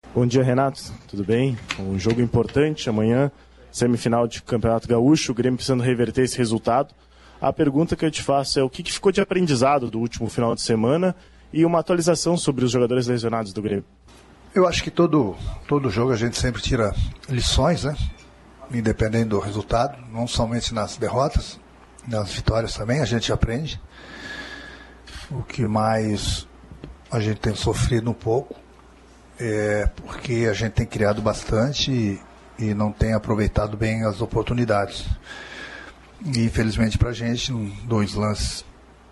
Bom dia, Renato. Tudo bem? Um jogo importante amanhã, semifinal de Campeonato Gaúcho, o Grêmio precisando reverter esse resultado. A pergunta que eu te faço é o que ficou de aprendizado do último final de semana e uma atualização sobre os jogadores lesionados do Grêmio. Eu acho que todo jogo a gente sempre tira lições, né? Independente do resultado, não somente nas derrotas, nas vitórias também, a gente aprende. O que mais a gente tem sofrido um pouco é porque a gente tem criado bastante e não tem aproveitado bem as oportunidades. E infelizmente pra gente, em 2 lances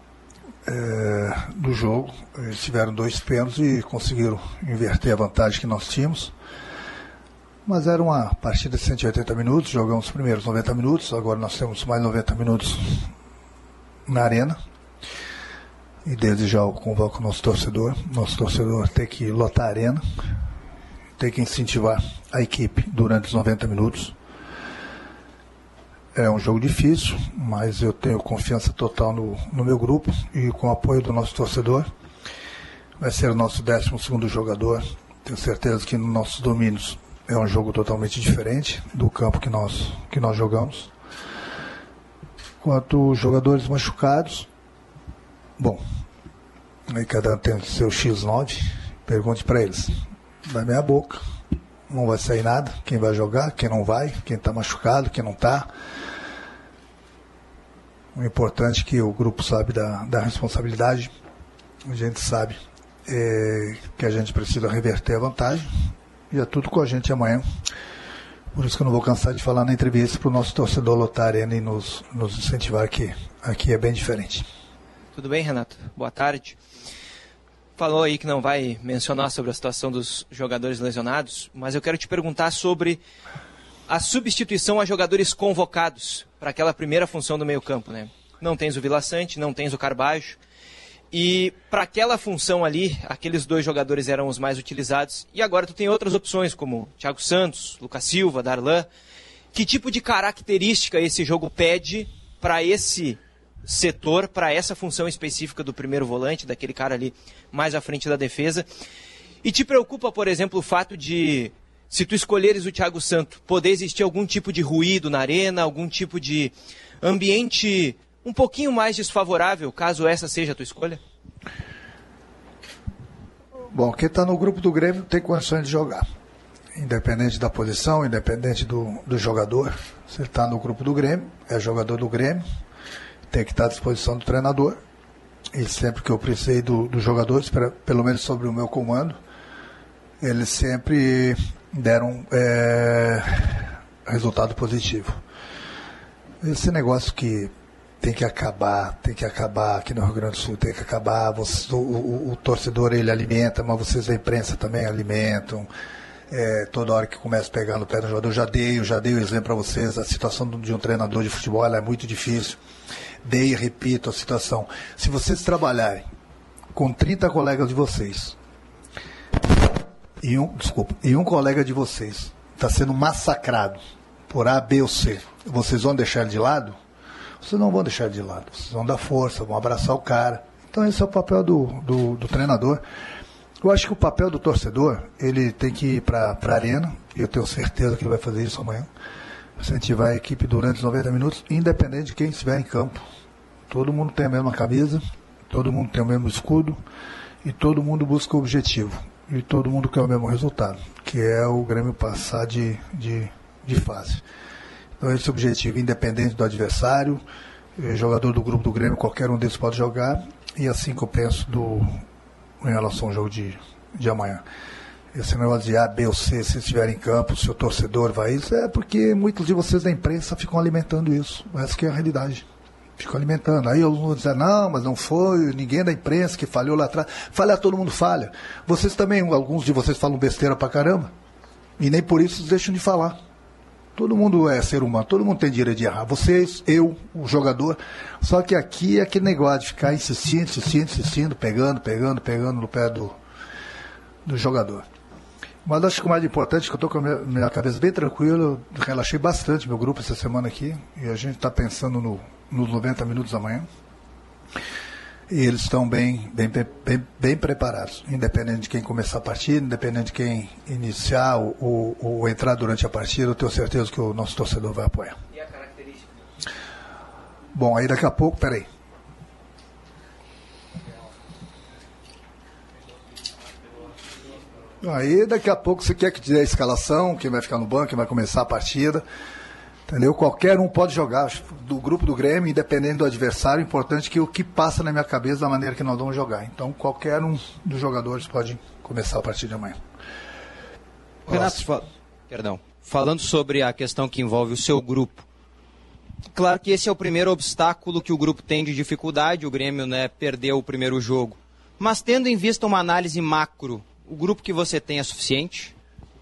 do jogo, eles tiveram 2 pênaltis e conseguiram inverter a vantagem que nós tínhamos. Mas era uma partida de 180 minutos, jogamos os primeiros 90 minutos, agora nós temos mais 90 minutos na arena. E desde já eu convoco o nosso torcedor tem que lotar a arena, tem que incentivar a equipe durante os 90 minutos. É um jogo difícil, mas eu tenho confiança total no meu grupo e com o apoio do nosso torcedor. Vai ser o nosso 12º jogador. Tenho certeza que nos nossos domínios é um jogo totalmente diferente do campo que nós jogamos. Quanto aos jogadores machucados, bom, aí cada um tem seu X9, pergunte para eles. Da minha boca, não vai sair nada, quem vai jogar, quem não vai, quem está machucado, quem não está. O importante é que o grupo sabe da responsabilidade, a gente sabe que a gente precisa reverter a vantagem, e é tudo com a gente amanhã. Por isso que eu não vou cansar de falar na entrevista para o nosso torcedor lotar a arena e nos incentivar que aqui é bem diferente. Tudo bem, Renato? Boa tarde. Falou aí que não vai mencionar sobre a situação dos jogadores lesionados, mas eu quero te perguntar sobre a substituição a jogadores convocados para aquela primeira função do meio-campo, né? Não tens o Vila Sante, não tens o Carbajo, e para aquela função ali, aqueles 2 jogadores eram os mais utilizados, e agora tu tem outras opções, como Thiago Santos, Lucas Silva, Darlan. Que tipo de característica esse jogo pede para esse setor, para essa função específica do primeiro volante, daquele cara ali mais à frente da defesa? E te preocupa, por exemplo, o fato de, se tu escolheres o Thiago Santos, poder existir algum tipo de ruído na arena, algum tipo de ambiente um pouquinho mais desfavorável, caso essa seja a tua escolha? Bom, quem está no grupo do Grêmio tem condições de jogar. Independente da posição, independente do jogador. Se ele está no grupo do Grêmio, é jogador do Grêmio, tem que estar à disposição do treinador. E sempre que eu precisei dos jogadores, pelo menos sobre o meu comando, eles sempre deram resultado positivo. Esse negócio que tem que acabar aqui no Rio Grande do Sul, tem que acabar. O torcedor ele alimenta, mas vocês da imprensa também alimentam. Toda hora que começa a pegar no pé do jogador, eu já dei o exemplo para vocês. A situação de um treinador de futebol ela é muito difícil. Dei e repito a situação. Se vocês trabalharem com 30 colegas de vocês e um colega de vocês está sendo massacrado por A, B ou C, vocês vão deixar ele de lado? Vocês não vão deixar ele de lado. Vocês vão dar força, vão abraçar o cara. Então esse é o papel do treinador. Eu acho que o papel do torcedor, ele tem que ir para a arena, e eu tenho certeza que ele vai fazer isso amanhã, incentivar a equipe durante os 90 minutos, independente de quem estiver em campo. Todo mundo tem a mesma camisa, todo mundo tem o mesmo escudo, e todo mundo busca o objetivo, e todo mundo quer o mesmo resultado, que é o Grêmio passar de fase. Então esse é o objetivo, independente do adversário, jogador do grupo do Grêmio, qualquer um deles pode jogar, e assim que eu penso em relação ao jogo de amanhã. Esse negócio de A, B ou C, se estiver em campo, se o torcedor vai isso, é porque muitos de vocês da imprensa ficam alimentando isso. Essa que é a realidade. Ficam alimentando. Aí alguns vão dizer, não, mas não foi ninguém da imprensa que falhou lá atrás. Falhar, todo mundo falha. Vocês também, alguns de vocês falam besteira pra caramba. E nem por isso deixam de falar. Todo mundo é ser humano, todo mundo tem direito de errar. Vocês, eu, o jogador. Só que aqui é aquele negócio de ficar insistindo, pegando no pé do jogador. Mas acho que o mais importante é que eu estou com a minha cabeça bem tranquila, eu relaxei bastante meu grupo essa semana aqui, e a gente está pensando nos 90 minutos amanhã. e eles estão bem preparados, independente de quem começar a partida, independente de quem iniciar ou entrar durante a partida, eu tenho certeza que o nosso torcedor vai apoiar. E a característica? Bom, aí daqui a pouco, peraí. Aí daqui a pouco você quer que diga a escalação, quem vai ficar no banco, quem vai começar a partida. Entendeu? Qualquer um pode jogar do grupo do Grêmio, independente do adversário. Importante que o que passa na minha cabeça da maneira que nós vamos jogar. Então, qualquer um dos jogadores pode começar a partir de amanhã. Renato, falando sobre a questão que envolve o seu grupo, claro que esse é o primeiro obstáculo que o grupo tem de dificuldade. O Grêmio, né, perdeu o primeiro jogo. Mas tendo em vista uma análise macro, o grupo que você tem é suficiente?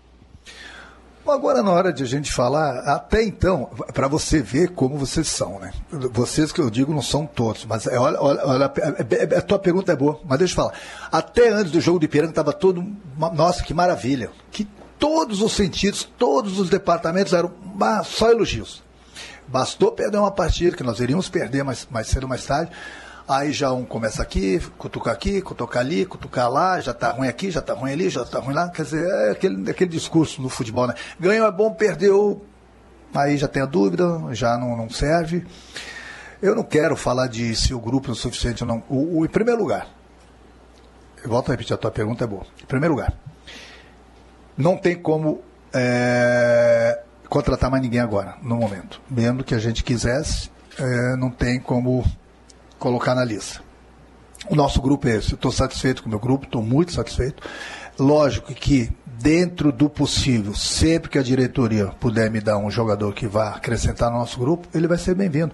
Agora, na hora de a gente falar, até então, para você ver como vocês são, né? Vocês que eu digo não são todos, mas olha, a tua pergunta é boa, mas deixa eu falar. Até antes do jogo do Ipiranga estava todo, nossa, que maravilha, que todos os sentidos, todos os departamentos eram só elogios. Bastou perder uma partida, que nós iríamos perder mais cedo ou mais tarde. Aí já um começa aqui, cutucar ali, cutucar lá, já tá ruim aqui, já tá ruim ali, já tá ruim lá. Quer dizer, é aquele discurso no futebol, né? Ganhou é bom, perdeu, aí já tem a dúvida, já não serve. Eu não quero falar de se o grupo é o suficiente ou não. Em primeiro lugar, eu volto a repetir, a tua pergunta é boa. Em primeiro lugar, não tem como contratar mais ninguém agora, no momento. Mesmo que a gente quisesse, não tem como colocar na lista. O nosso grupo é esse. Eu estou satisfeito com o meu grupo, estou muito satisfeito. Lógico que, dentro do possível, sempre que a diretoria puder me dar um jogador que vá acrescentar no nosso grupo, ele vai ser bem-vindo.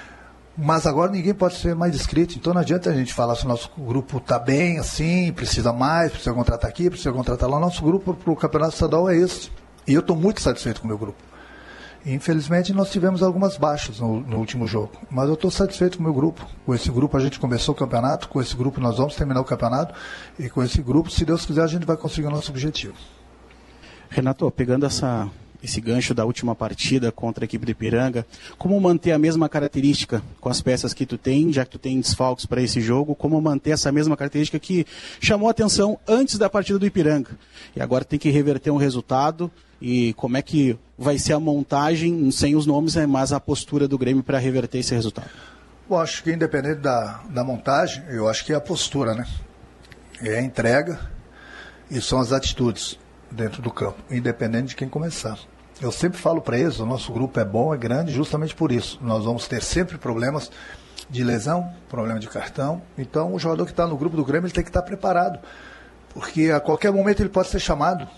Mas agora ninguém pode ser mais discreto, então não adianta a gente falar se o nosso grupo está bem, assim, precisa mais, precisa contratar aqui, precisa contratar lá. Nosso grupo para o Campeonato Estadual é esse. E eu estou muito satisfeito com o meu grupo. Infelizmente nós tivemos algumas baixas no último jogo, mas eu estou satisfeito com o meu grupo. Com esse grupo a gente começou o campeonato, com esse grupo nós vamos terminar o campeonato e com esse grupo, se Deus quiser, a gente vai conseguir o nosso objetivo. Renato, pegando esse gancho da última partida contra a equipe do Ipiranga, como manter a mesma característica com as peças que tu tem, já que tu tem desfalques para esse jogo, como manter essa mesma característica que chamou a atenção antes da partida do Ipiranga e agora tem que reverter um resultado, e como é que vai ser a montagem, sem os nomes, mas a postura do Grêmio para reverter esse resultado? Bom, acho que independente da montagem, eu acho que é a postura, né? É a entrega e são as atitudes dentro do campo, independente de quem começar. Eu sempre falo para eles, o nosso grupo é bom, é grande, justamente por isso. Nós vamos ter sempre problemas de lesão, problema de cartão. Então, o jogador que está no grupo do Grêmio ele tem que estar preparado, porque a qualquer momento ele pode ser chamado.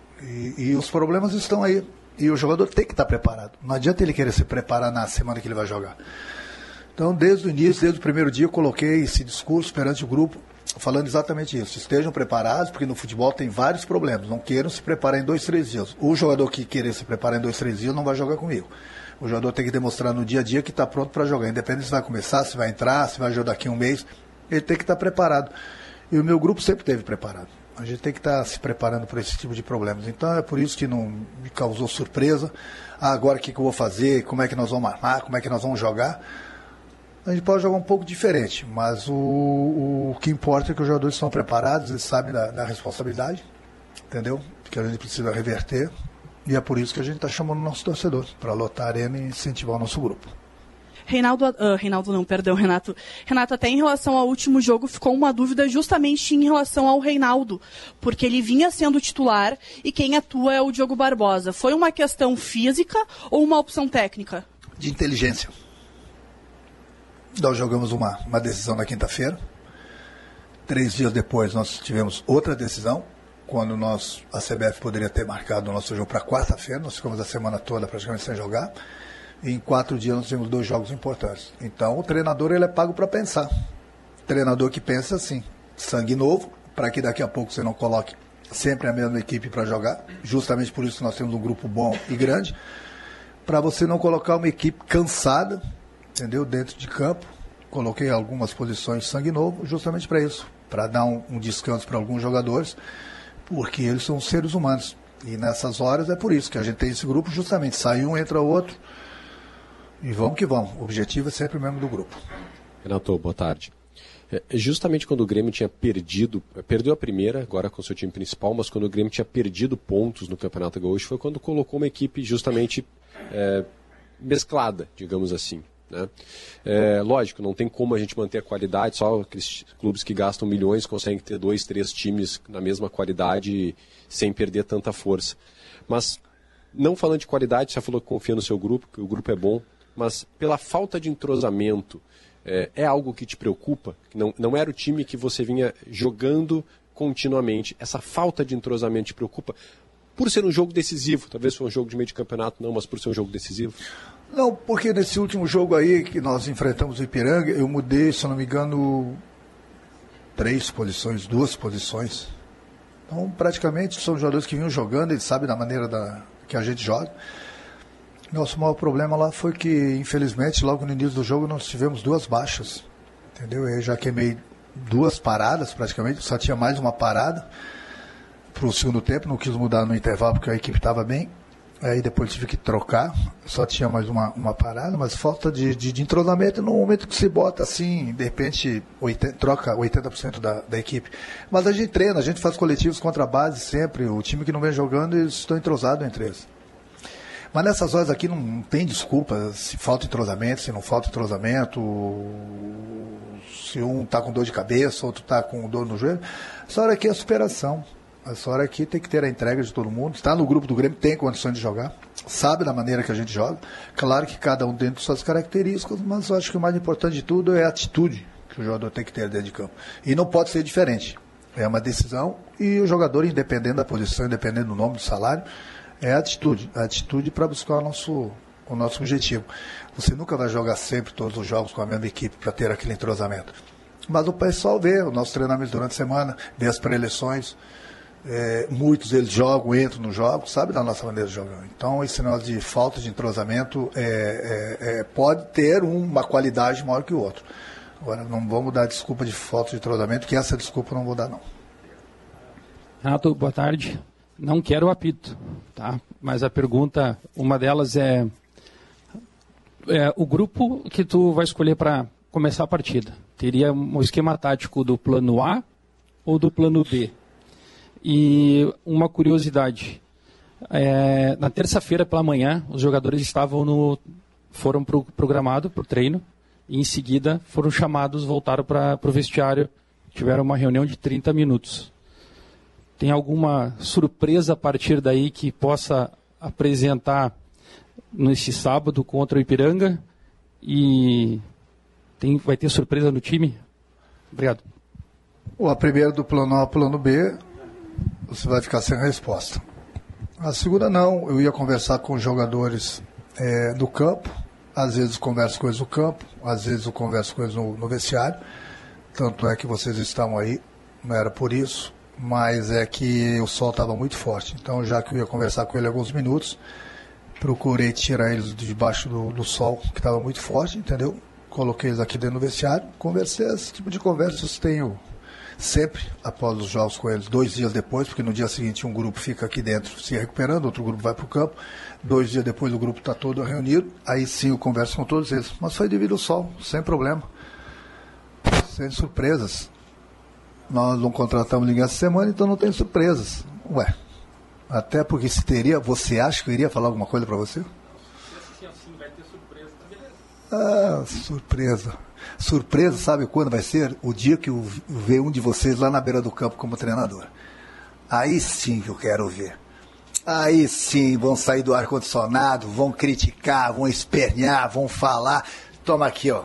E os problemas estão aí. E o jogador tem que estar preparado. Não adianta ele querer se preparar na semana que ele vai jogar. Então, desde o início, desde o primeiro dia, eu coloquei esse discurso perante o grupo, falando exatamente isso. Estejam preparados, porque no futebol tem vários problemas. Não queiram se preparar em 2, 3 dias. O jogador que querer se preparar em 2, 3 dias não vai jogar comigo. O jogador tem que demonstrar no dia a dia que está pronto para jogar. Independente se vai começar, se vai entrar, se vai jogar daqui a um mês. Ele tem que estar preparado. E o meu grupo sempre esteve preparado. A gente tem que estar se preparando para esse tipo de problemas. Então é por isso que não me causou surpresa. Agora o que eu vou fazer, como é que nós vamos armar, como é que nós vamos jogar. A gente pode jogar um pouco diferente, mas o que importa é que os jogadores estão preparados, eles sabem da responsabilidade, entendeu? Que a gente precisa reverter. E é por isso que a gente está chamando o nosso torcedor, para lotar a arena e incentivar o nosso grupo. Renato, até em relação ao último jogo ficou uma dúvida justamente em relação ao Reinaldo, porque ele vinha sendo titular e quem atua é o Diogo Barbosa. Foi uma questão física ou uma opção técnica? De inteligência. Nós jogamos uma decisão na quinta-feira. 3 dias depois nós tivemos outra decisão, quando a CBF poderia ter marcado o nosso jogo para quarta-feira. Nós ficamos a semana toda praticamente sem jogar. E em 4 dias nós tivemos 2 jogos importantes. Então o treinador ele é pago para pensar. Treinador que pensa assim, sangue novo, para que daqui a pouco você não coloque sempre a mesma equipe para jogar. Justamente por isso que nós temos um grupo bom e grande. Para você não colocar uma equipe cansada, entendeu? Dentro de campo. Coloquei algumas posições de sangue novo justamente para isso. Para dar um descanso para alguns jogadores, porque eles são seres humanos. E nessas horas é por isso que a gente tem esse grupo, justamente. Sai um, entra outro. E vamos que vamos. O objetivo é sempre o mesmo do grupo. Renato, boa tarde. Justamente quando o Grêmio tinha perdeu a primeira, agora com o seu time principal, mas quando o Grêmio tinha perdido pontos no Campeonato Gaúcho, foi quando colocou uma equipe justamente mesclada, digamos assim. Né? Lógico, não tem como a gente manter a qualidade, só aqueles clubes que gastam milhões conseguem ter 2, 3 times na mesma qualidade sem perder tanta força. Mas, não falando de qualidade, você falou que confia no seu grupo, que o grupo é bom, mas pela falta de entrosamento, é algo que te preocupa? Não era o time que você vinha jogando continuamente. Essa falta de entrosamento te preocupa? Por ser um jogo decisivo, talvez foi um jogo de meio de campeonato, não, mas por ser um jogo decisivo? Não, porque nesse último jogo aí que nós enfrentamos o Ipiranga, eu mudei, se eu não me engano, 2 posições. Então, praticamente, são jogadores que vinham jogando, eles sabem da maneira que a gente joga. Nosso maior problema lá foi que, infelizmente, logo no início do jogo nós tivemos 2 baixas, entendeu? Eu já queimei 2 paradas, praticamente, só tinha mais uma parada para o segundo tempo, não quis mudar no intervalo porque a equipe estava bem. Aí depois tive que trocar, só tinha mais uma parada, mas falta de entrosamento no momento que se bota assim, de repente troca 80% da equipe. Mas a gente treina, a gente faz coletivos contra a base sempre, o time que não vem jogando, eles estão entrosados entre eles. Mas nessas horas aqui não tem desculpa se falta entrosamento, se não falta entrosamento, se um está com dor de cabeça, outro está com dor no joelho. Essa hora aqui é superação. Essa hora aqui tem que ter a entrega de todo mundo. Está no grupo do Grêmio, tem condições de jogar, sabe da maneira que a gente joga. Claro que cada um dentro de suas características, mas eu acho que o mais importante de tudo é a atitude que o jogador tem que ter dentro de campo. E não pode ser diferente. É uma decisão e o jogador, independente da posição, independente do nome, do salário, é a atitude para buscar o nosso objetivo. Você nunca vai jogar sempre todos os jogos com a mesma equipe para ter aquele entrosamento. Mas o pessoal vê o nosso treinamento durante a semana, vê as pré-eleições, muitos eles jogam, entram no jogo, sabe da nossa maneira de jogar. Então esse negócio de falta de entrosamento pode ter uma qualidade maior que o outro. Agora não vamos dar desculpa de falta de entrosamento, que essa desculpa eu não vou dar não. Renato, boa tarde. Não quero o apito, tá? Mas a pergunta, uma delas é o grupo que tu vai escolher para começar a partida. Teria um esquema tático do plano A ou do plano B? E uma curiosidade, na terça-feira pela manhã, os jogadores foram programados para o treino e em seguida foram chamados, voltaram para o vestiário, tiveram uma reunião de 30 minutos. Tem alguma surpresa a partir daí que possa apresentar nesse sábado contra o Ipiranga? E vai ter surpresa no time? Obrigado. A primeira do plano A ao plano B, você vai ficar sem resposta. A segunda não, eu ia conversar com os jogadores do campo, às vezes converso com eles no campo, às vezes eu converso com eles no vestiário, tanto é que vocês estão aí, não era por isso, mas é que o sol estava muito forte, então já que eu ia conversar com ele alguns minutos, procurei tirar eles debaixo do sol, que estava muito forte, entendeu? Coloquei eles aqui dentro do vestiário, conversei, esse tipo de conversas tenho sempre após os jogos com eles, 2 dias depois, porque no dia seguinte um grupo fica aqui dentro se recuperando, outro grupo vai para o campo, 2 dias depois o grupo está todo reunido, aí sim eu converso com todos eles, mas foi devido ao sol, sem problema, sem surpresas. Nós não contratamos ninguém essa semana, então não tem surpresas. Ué, até porque se teria, você acha que eu iria falar alguma coisa para você? Se assim vai ter surpresa, tá beleza. Surpresa. Surpresa, sabe quando vai ser? O dia que eu ver um de vocês lá na beira do campo como treinador. Aí sim que eu quero ver. Aí sim vão sair do ar-condicionado, vão criticar, vão espernear, vão falar. Toma aqui, ó.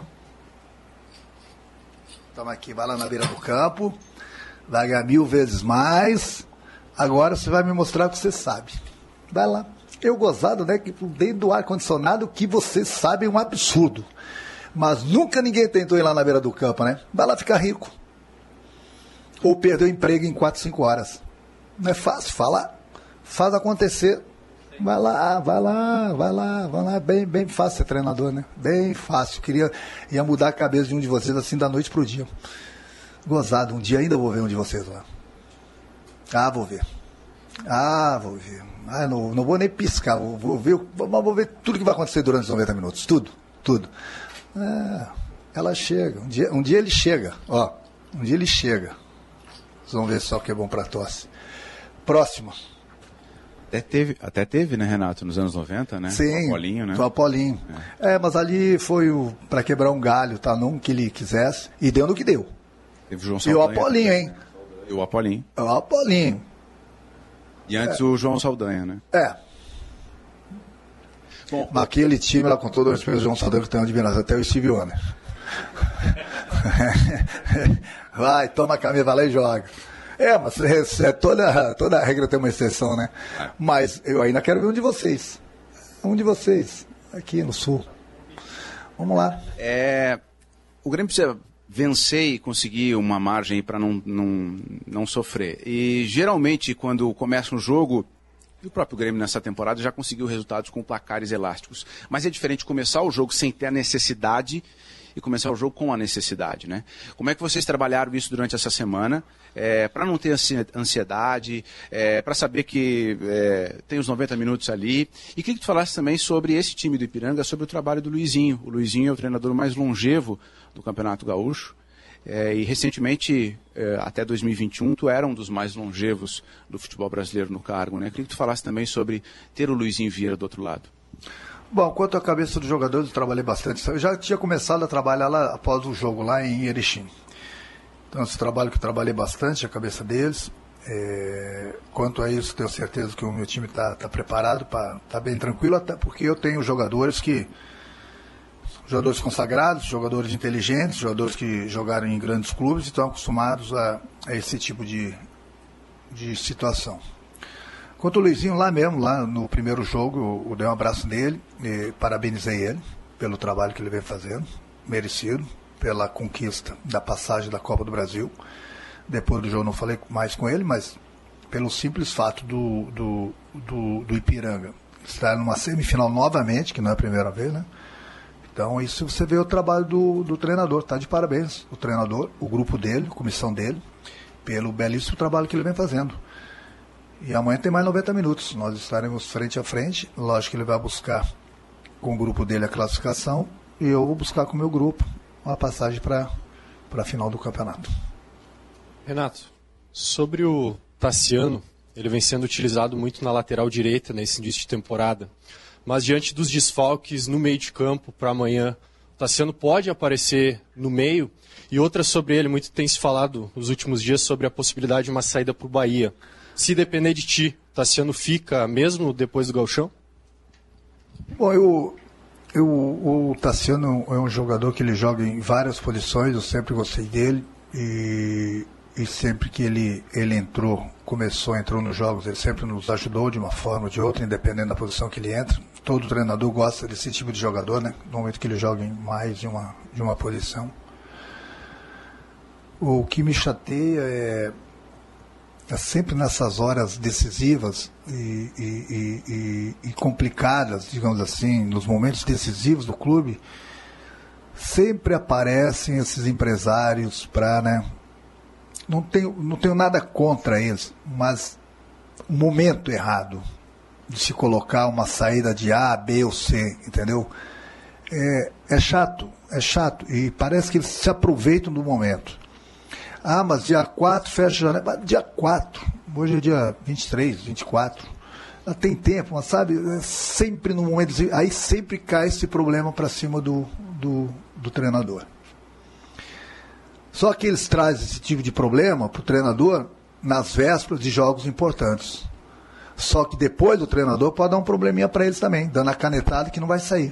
Toma aqui, vai lá na beira do campo, vai ganhar 1000 vezes mais. Agora você vai me mostrar o que você sabe. Vai lá. Eu gozado, né, que dentro do ar-condicionado que vocês sabem é um absurdo. Mas nunca ninguém tentou ir lá na beira do campo, né? Vai lá ficar rico. Ou perder o emprego em 4, 5 horas. Não é fácil falar. Faz acontecer. Vai lá. Bem fácil ser treinador, né? Bem fácil. Ia mudar a cabeça de um de vocês assim da noite pro dia. Gozado, um dia ainda vou ver um de vocês lá. Vou ver. Não vou nem piscar. Vou ver tudo que vai acontecer durante os 90 minutos. Tudo. Ela chega. Um dia ele chega. Ó, um dia ele chega. Vocês vão ver só o que é bom para tosse. Próxima. Até teve, né, Renato, nos anos 90, né? Sim, o Apolinho, né? O Apolinho. Mas ali foi para quebrar um galho, tá? Não que ele quisesse. E deu no que deu. Teve o João Saldanha. E o Apolinho, hein? E o Apolinho. O Apolinho. E antes o João Saldanha, né? Bom, naquele time, lá com todo o respeito, o João Saldanha que tem uma admiração, até o Steve Wonder. Vai, toma a camisa, vai lá e joga. Mas toda regra tem uma exceção, né? Mas eu ainda quero ver um de vocês. Aqui no Sul. Vamos lá. O Grêmio precisa vencer e conseguir uma margem para não sofrer. E geralmente, quando começa um jogo, e o próprio Grêmio nessa temporada já conseguiu resultados com placares elásticos. Mas é diferente começar o jogo sem ter a necessidade e começar o jogo com a necessidade, né? Como é que vocês trabalharam isso durante essa semana? Para não ter ansiedade, para saber que tem os 90 minutos ali. E queria que tu falasse também sobre esse time do Ipiranga, sobre o trabalho do Luizinho. O Luizinho é o treinador mais longevo do Campeonato Gaúcho. E recentemente, até 2021, tu era um dos mais longevos do futebol brasileiro no cargo, né? Queria que tu falasse também sobre ter o Luizinho Vieira do outro lado. Bom, quanto à cabeça dos jogadores, eu trabalhei bastante. Eu já tinha começado a trabalhar lá após o jogo, lá em Erechim. Então, esse trabalho que eu trabalhei bastante, a cabeça deles. Quanto a isso, tenho certeza que o meu time está preparado, está bem tranquilo, até porque eu tenho jogadores consagrados, jogadores inteligentes, jogadores que jogaram em grandes clubes e estão acostumados a esse tipo de situação. Quanto ao Luizinho, lá no primeiro jogo, eu dei um abraço nele, e parabenizei ele pelo trabalho que ele vem fazendo, merecido, pela conquista da passagem da Copa do Brasil. Depois do jogo não falei mais com ele, mas pelo simples fato do Ipiranga estar numa semifinal novamente, que não é a primeira vez, né? Então, isso você vê o trabalho do treinador, está de parabéns. O treinador, o grupo dele, a comissão dele, pelo belíssimo trabalho que ele vem fazendo. E amanhã tem mais 90 minutos, nós estaremos frente a frente. Lógico que ele vai buscar com o grupo dele a classificação e eu vou buscar com o meu grupo uma passagem para a final do campeonato. Renato, sobre o Tassiano, ele vem sendo utilizado muito na lateral direita nesse início de temporada. Mas diante dos desfalques no meio de campo para amanhã, o Tassiano pode aparecer no meio. E outra sobre ele, muito tem se falado nos últimos dias sobre a possibilidade de uma saída para o Bahia. Se depender de ti, o Tassiano fica mesmo depois do Gauchão? Bom, o Tassiano é um jogador que ele joga em várias posições, eu sempre gostei dele. E sempre que ele entrou nos jogos, ele sempre nos ajudou de uma forma ou de outra, independente da posição que ele entra. Todo treinador gosta desse tipo de jogador, né? No momento que ele joga em mais de uma posição. O que me chateia é sempre nessas horas decisivas e complicadas, digamos assim, nos momentos decisivos do clube, sempre aparecem esses empresários para, né? Não tenho nada contra eles, mas o momento errado de se colocar uma saída de A, B ou C, entendeu? É chato, e parece que eles se aproveitam do momento. Mas dia 4 fecha a janela. Dia 4, hoje é dia 23, 24. Tem tempo, mas sabe, sempre no momento. Aí sempre cai esse problema para cima do treinador. Só que eles trazem esse tipo de problema para o treinador nas vésperas de jogos importantes. Só que depois o treinador pode dar um probleminha para eles também, dando a canetada que não vai sair.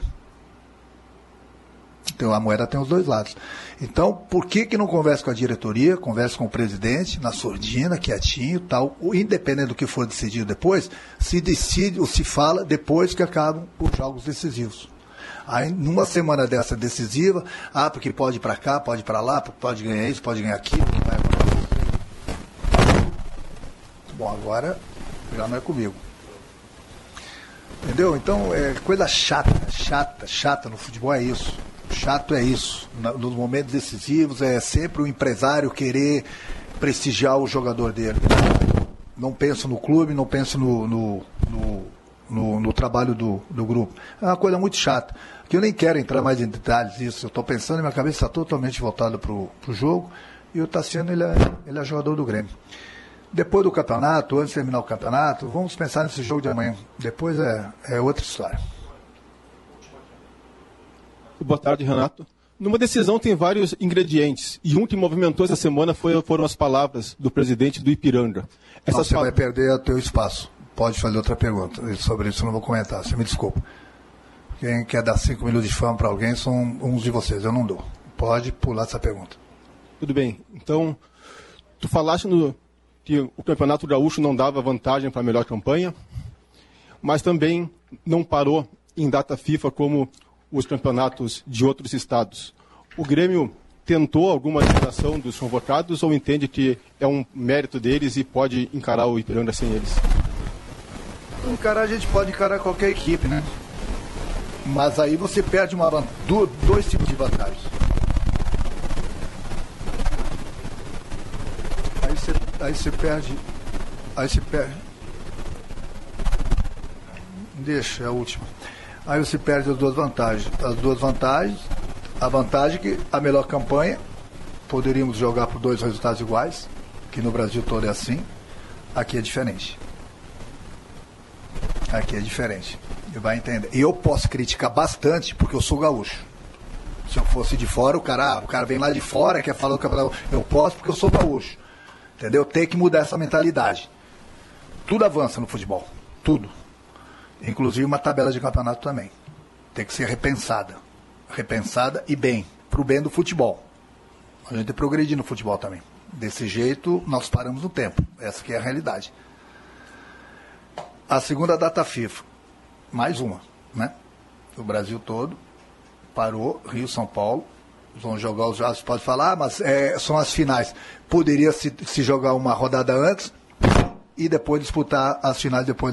Então a moeda tem os dois lados. Então, por que não conversa com a diretoria, conversa com o presidente, na surdina, quietinho, tal, independente do que for decidido depois, se decide ou se fala depois que acabam os jogos decisivos. Aí, numa semana dessa decisiva, porque pode ir para cá, pode ir para lá, pode ganhar isso, pode ganhar aquilo. Bom, agora já não é comigo. Entendeu? Então, coisa chata no futebol é isso. Chato é isso. Nos momentos decisivos é sempre o empresário querer prestigiar o jogador dele. Não penso no clube, não penso no trabalho do grupo. É uma coisa muito chata, que eu nem quero entrar mais em detalhes disso. Eu estou pensando, minha cabeça está totalmente voltada para o jogo, e o Tassiano ele é jogador do Grêmio. Depois do campeonato, antes de terminar o campeonato, vamos pensar nesse jogo de amanhã. Depois é outra história. Boa tarde, Renato. Numa decisão tem vários ingredientes, e um que movimentou essa semana foram as palavras do presidente do Ipiranga. Você vai perder o teu espaço. Pode fazer outra pergunta. Sobre isso eu não vou comentar, você me desculpa. Quem quer dar 5 minutos de fama para alguém são uns de vocês, eu não dou. Pode pular essa pergunta. Tudo bem. Então, tu falaste que o Campeonato Gaúcho não dava vantagem para a melhor campanha, mas também não parou em data FIFA como os campeonatos de outros estados. O Grêmio tentou alguma liberação dos convocados ou entende que é um mérito deles e pode encarar o Ipiranga sem eles? A gente pode encarar qualquer equipe, né? Mas aí você perde dois tipos de vantagens. Aí você perde. Deixa, é a última. Aí você perde as duas vantagens. A vantagem é que a melhor campanha, poderíamos jogar por 2 resultados iguais, que no Brasil todo é assim. Aqui é diferente. E vai entender. E eu posso criticar bastante, porque eu sou gaúcho. Se eu fosse de fora, o cara vem lá de fora, quer falar do campeonato. Eu posso porque eu sou gaúcho. Entendeu? Tem que mudar essa mentalidade. Tudo avança no futebol. Tudo. Inclusive uma tabela de campeonato também. Tem que ser repensada. Repensada e bem. Pro bem do futebol. A gente tem que progredir no futebol também. Desse jeito, nós paramos no tempo. Essa que é a realidade. A segunda data FIFA. Mais uma, né? O Brasil todo parou. Rio, São Paulo. Vão jogar os jogos. Pode falar, mas são as finais. Poderia se jogar uma rodada antes e depois disputar as finais depois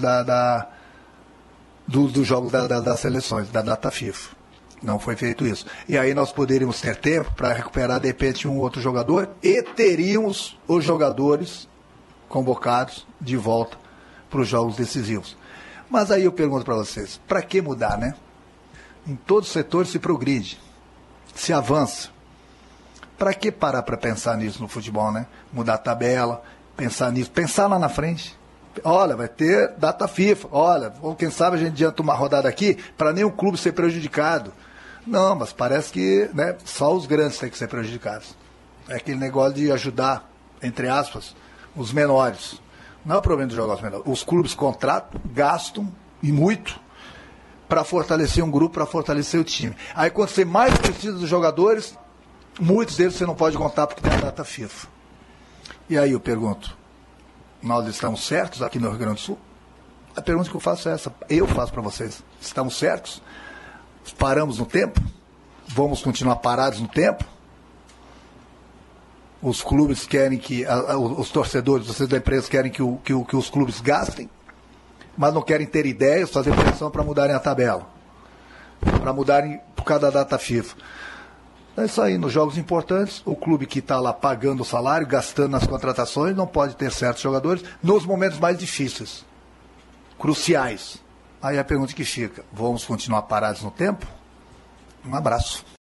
dos jogos das seleções, da data FIFA. Não foi feito isso. E aí nós poderíamos ter tempo para recuperar, de repente, um outro jogador e teríamos os jogadores convocados de volta para os jogos decisivos. Mas aí eu pergunto para vocês, para que mudar, né? Em todos os setores se progride, se avança. Para que parar para pensar nisso no futebol, né? Mudar a tabela, pensar nisso, pensar lá na frente. Olha, vai ter data FIFA. Olha, ou quem sabe a gente adianta uma rodada aqui para nenhum clube ser prejudicado. Não, mas parece que, né, só os grandes têm que ser prejudicados. É aquele negócio de ajudar, entre aspas, os menores. Não é o problema de jogar os menores. Os clubes contratam, gastam, e muito, para fortalecer um grupo, para fortalecer o time. Aí quando você mais precisa dos jogadores, muitos deles você não pode contar porque tem a data FIFA. E aí eu pergunto, nós estamos certos aqui no Rio Grande do Sul? A pergunta que eu faço é essa, eu faço para vocês. Estamos certos? Paramos no tempo? Vamos continuar parados no tempo? Os clubes querem que, os torcedores, vocês da empresa querem que os clubes gastem, mas não querem ter ideias, fazer pressão para mudarem a tabela, para mudarem por causa da data FIFA. É isso aí, nos jogos importantes, o clube que está lá pagando o salário, gastando nas contratações, não pode ter certos jogadores nos momentos mais difíceis, cruciais. Aí a pergunta que fica, vamos continuar parados no tempo? Um abraço.